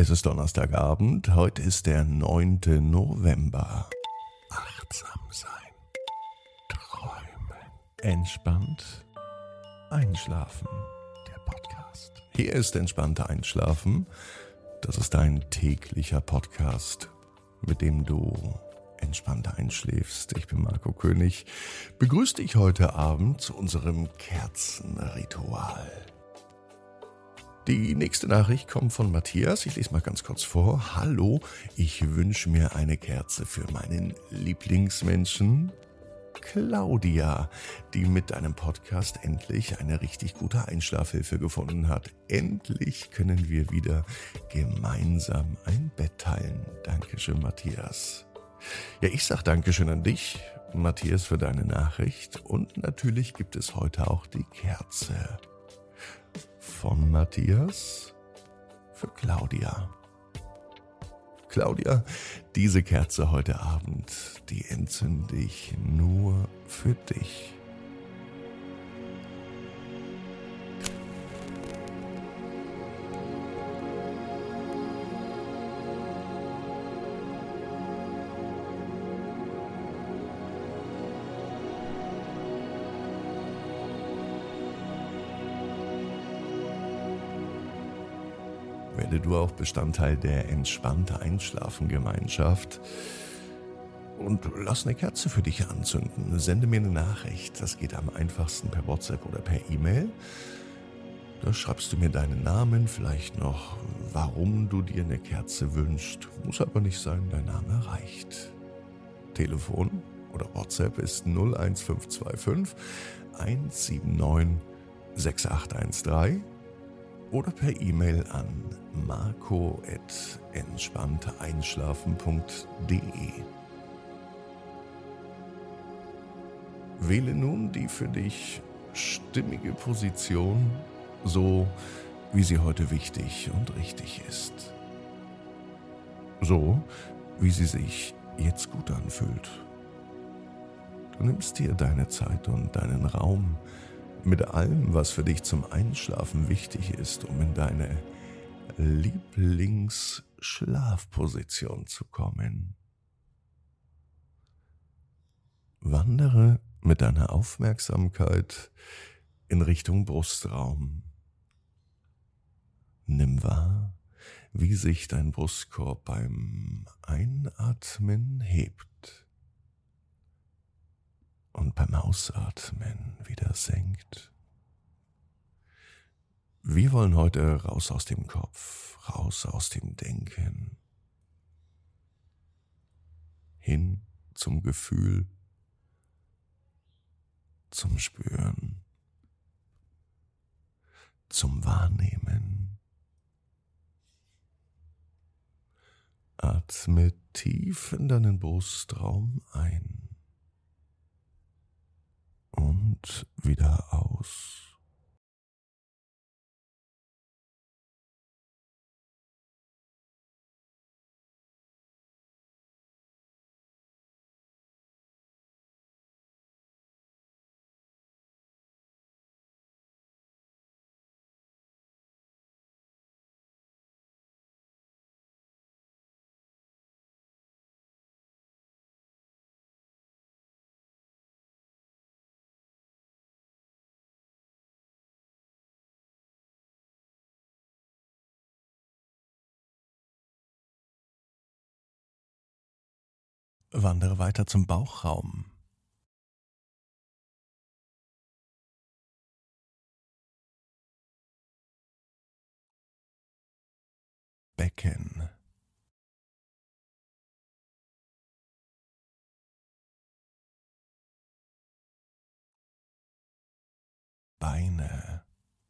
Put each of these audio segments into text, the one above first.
Es ist Donnerstagabend, heute ist der 9. November. Achtsam sein, träumen, entspannt einschlafen. Der Podcast. Hier ist entspannt einschlafen. Das ist ein täglicher Podcast, mit dem du entspannt einschläfst. Ich bin Marco König. Begrüße dich heute Abend zu unserem Kerzenritual. Die nächste Nachricht kommt von Matthias. Ich lese mal ganz kurz vor. Hallo, ich wünsche mir eine Kerze für meinen Lieblingsmenschen Claudia, die mit deinem Podcast endlich eine richtig gute Einschlafhilfe gefunden hat. Endlich können wir wieder gemeinsam ein Bett teilen. Dankeschön, Matthias. Ja, ich sag Dankeschön an dich, Matthias, für deine Nachricht. Und natürlich gibt es heute auch die Kerze von Matthias für Claudia. Claudia, diese Kerze heute Abend, die entzünde ich nur für dich. Werde du auch Bestandteil der entspannte Einschlafen-Gemeinschaft und lass eine Kerze für dich anzünden. Sende mir eine Nachricht. Das geht am einfachsten per WhatsApp oder per E-Mail. Da schreibst du mir deinen Namen, vielleicht noch, warum du dir eine Kerze wünschst. Muss aber nicht sein, dein Name reicht. Telefon oder WhatsApp ist 01525 179 6813 oder per E-Mail an marco@entspannteeinschlafen.de. Wähle nun die für dich stimmige Position, so wie sie heute wichtig und richtig ist. So wie sie sich jetzt gut anfühlt. Du nimmst dir deine Zeit und deinen Raum mit allem, was für dich zum Einschlafen wichtig ist, um in deine Lieblingsschlafposition zu kommen. Wandere mit deiner Aufmerksamkeit in Richtung Brustraum. Nimm wahr, wie sich dein Brustkorb beim Einatmen hebt und beim Ausatmen wieder senkt. Wir wollen heute raus aus dem Kopf, raus aus dem Denken, hin zum Gefühl, zum Spüren, zum Wahrnehmen. Atme tief in deinen Brustraum ein und wieder aus. Wandere weiter zum Bauchraum. Becken. Beine.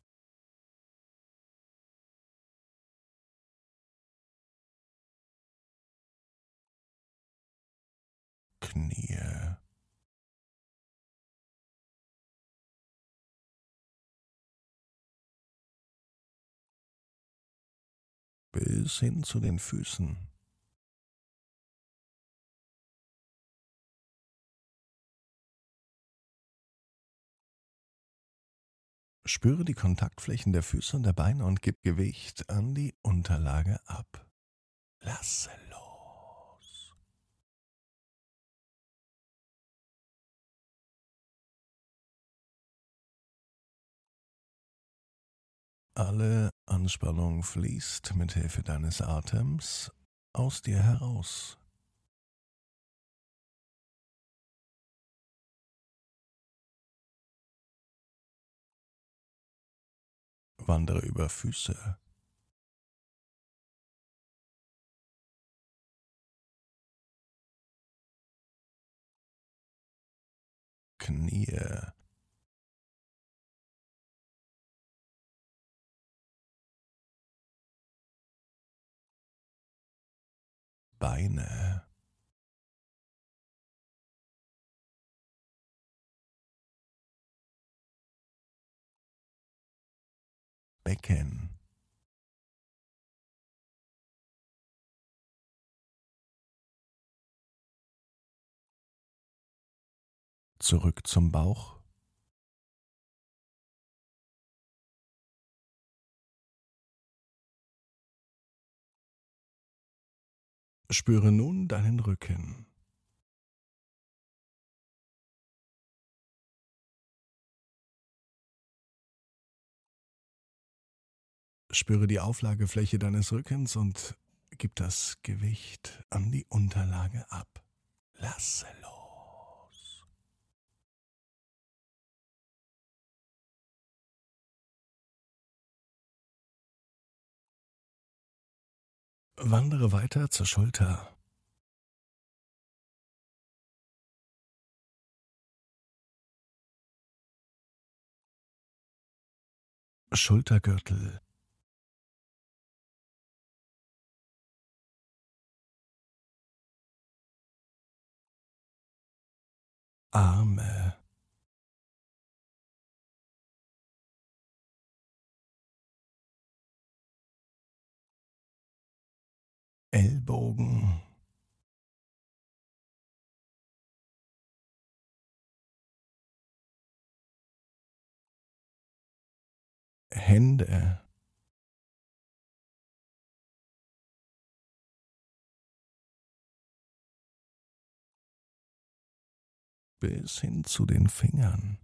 Knie. Bis hin zu den Füßen. Spüre die Kontaktflächen der Füße und der Beine und gib Gewicht an die Unterlage ab. Lasse los. Alle Anspannung fließt mit Hilfe deines Atems aus dir heraus. Wandere über Füße, Knie, Beine, Becken, zurück zum Bauch, spüre nun deinen Rücken, spüre die Auflagefläche deines Rückens und gib das Gewicht an die Unterlage ab. Lasse los. Wandere weiter zur Schulter, Schultergürtel, Arme, Ellbogen, Hände, bis hin zu den Fingern.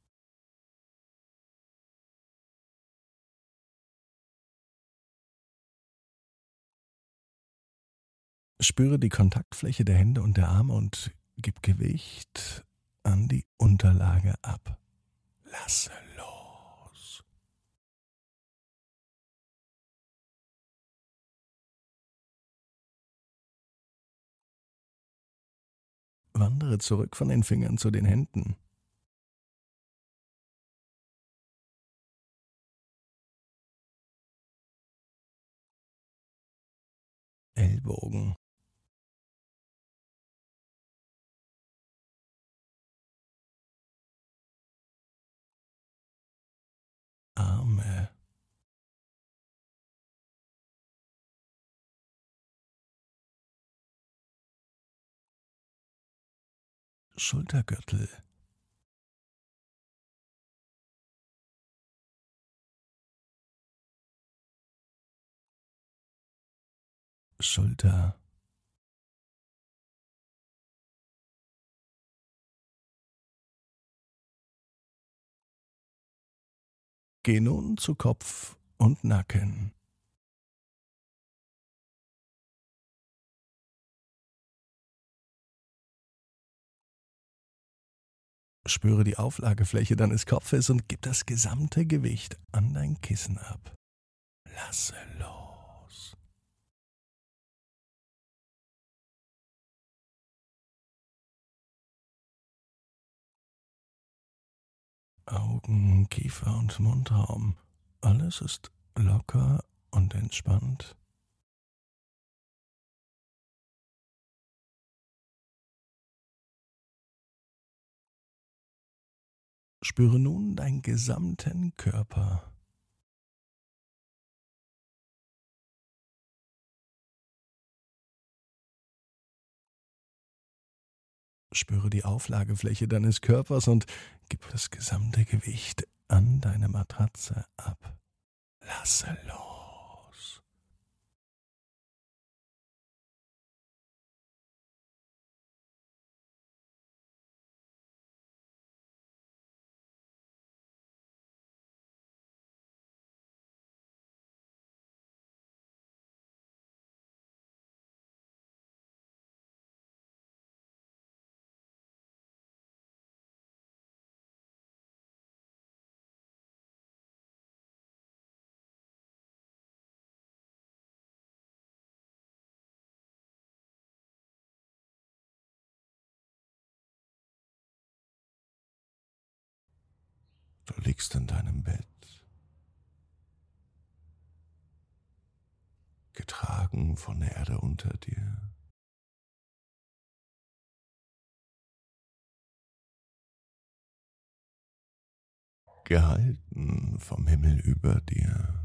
Spüre die Kontaktfläche der Hände und der Arme und gib Gewicht an die Unterlage ab. Lasse los. Wandere zurück von den Fingern zu den Händen, Ellbogen, Arme, Schultergürtel, Schulter, geh nun zu Kopf und Nacken. Spüre die Auflagefläche deines Kopfes und gib das gesamte Gewicht an dein Kissen ab. Lasse los. Augen, Kiefer und Mundraum. Alles ist locker und entspannt. Spüre nun deinen gesamten Körper. Spüre die Auflagefläche deines Körpers und gib das gesamte Gewicht an deine Matratze ab. Lasse los. Du liegst in deinem Bett, getragen von der Erde unter dir, gehalten vom Himmel über dir.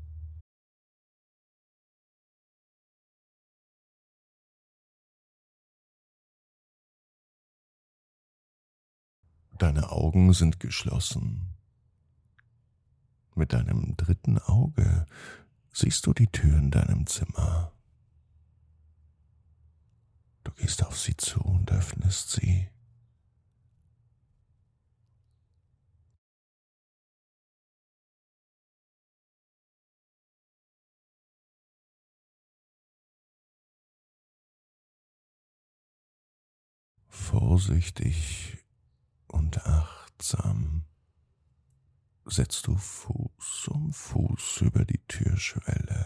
Deine Augen sind geschlossen. Mit deinem dritten Auge siehst du die Tür in deinem Zimmer. Du gehst auf sie zu und öffnest sie. Vorsichtig und achtsam setzt du Fuß um Fuß über die Türschwelle.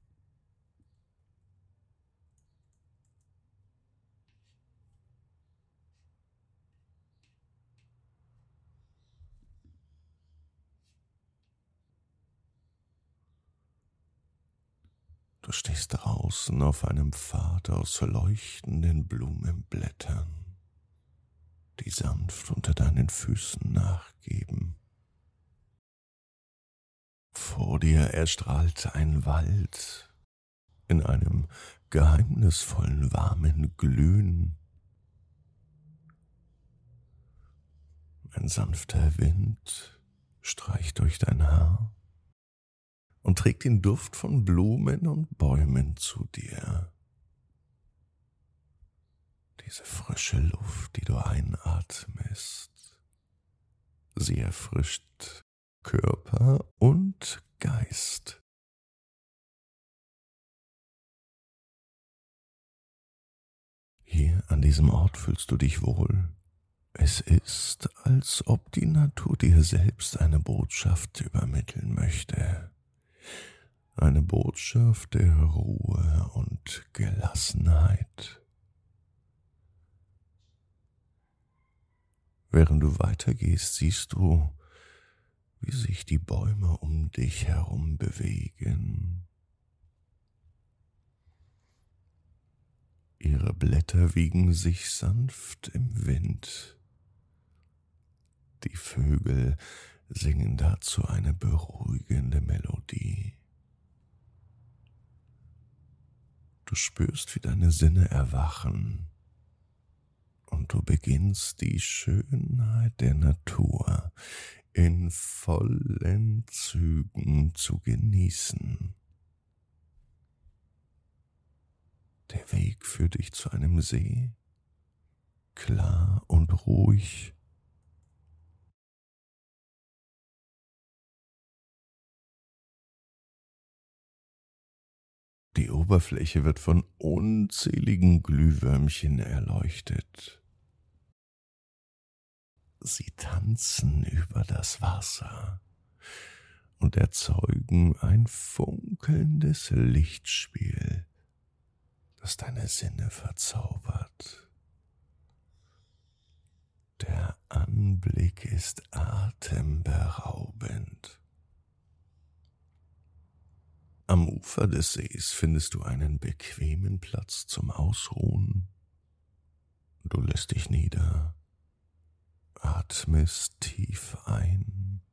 Du stehst draußen auf einem Pfad aus leuchtenden Blumenblättern, die sanft unter deinen Füßen nachgeben. Vor dir erstrahlt ein Wald in einem geheimnisvollen, warmen Glühen. Ein sanfter Wind streicht durch dein Haar und trägt den Duft von Blumen und Bäumen zu dir. Diese frische Luft, die du einatmest, sie erfrischt Körper und Geist. Hier an diesem Ort fühlst du dich wohl. Es ist, als ob die Natur dir selbst eine Botschaft übermitteln möchte. Eine Botschaft der Ruhe und Gelassenheit. Während du weitergehst, siehst du, wie sich die Bäume um dich herum bewegen. Ihre Blätter wiegen sich sanft im Wind. Die Vögel singen dazu eine beruhigende Melodie. Du spürst, wie deine Sinne erwachen und du beginnst die Schönheit der Natur in vollen Zügen zu genießen. Der Weg führt dich zu einem See, klar und ruhig. Die Oberfläche wird von unzähligen Glühwürmchen erleuchtet. Sie tanzen über das Wasser und erzeugen ein funkelndes Lichtspiel, das deine Sinne verzaubert. Der Anblick ist atemberaubend. Am Ufer des Sees findest du einen bequemen Platz zum Ausruhen. Du lässt dich nieder, atmest tief ein.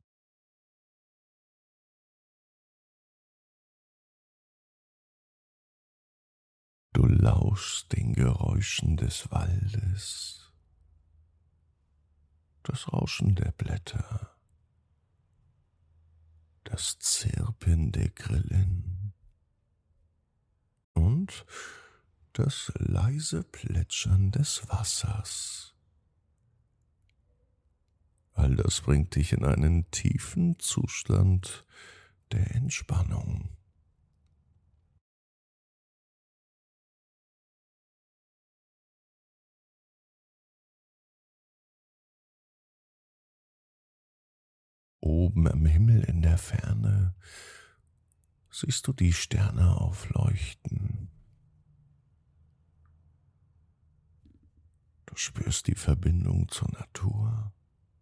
Du lauschst den Geräuschen des Waldes, das Rauschen der Blätter, das Zirpen der Grillen und das leise Plätschern des Wassers. All das bringt dich in einen tiefen Zustand der Entspannung. Oben am Himmel in der Ferne siehst du die Sterne aufleuchten. Du spürst die Verbindung zur Natur.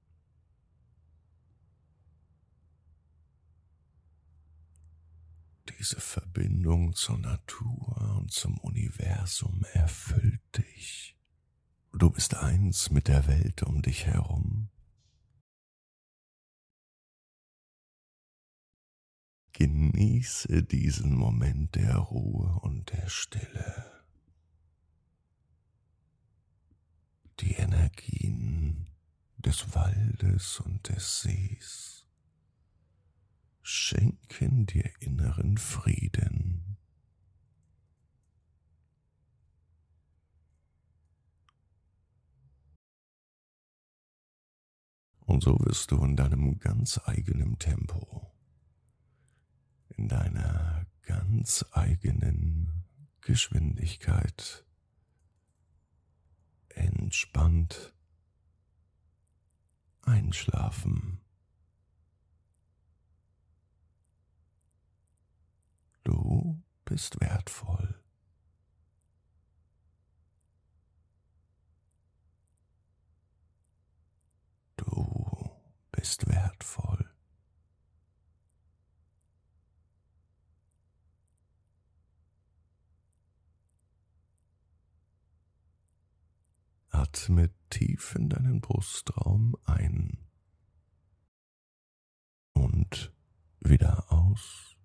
Diese Verbindung zur Natur und zum Universum erfüllt dich. Du bist eins mit der Welt um dich herum. Genieße diesen Moment der Ruhe und der Stille. Die Energien des Waldes und des Sees schenken dir inneren Frieden. Und so wirst du in deinem ganz eigenen Tempo, in deiner ganz eigenen Geschwindigkeit entspannt einschlafen. Du bist wertvoll. Du bist wertvoll. Atme tief in deinen Brustraum ein und wieder aus.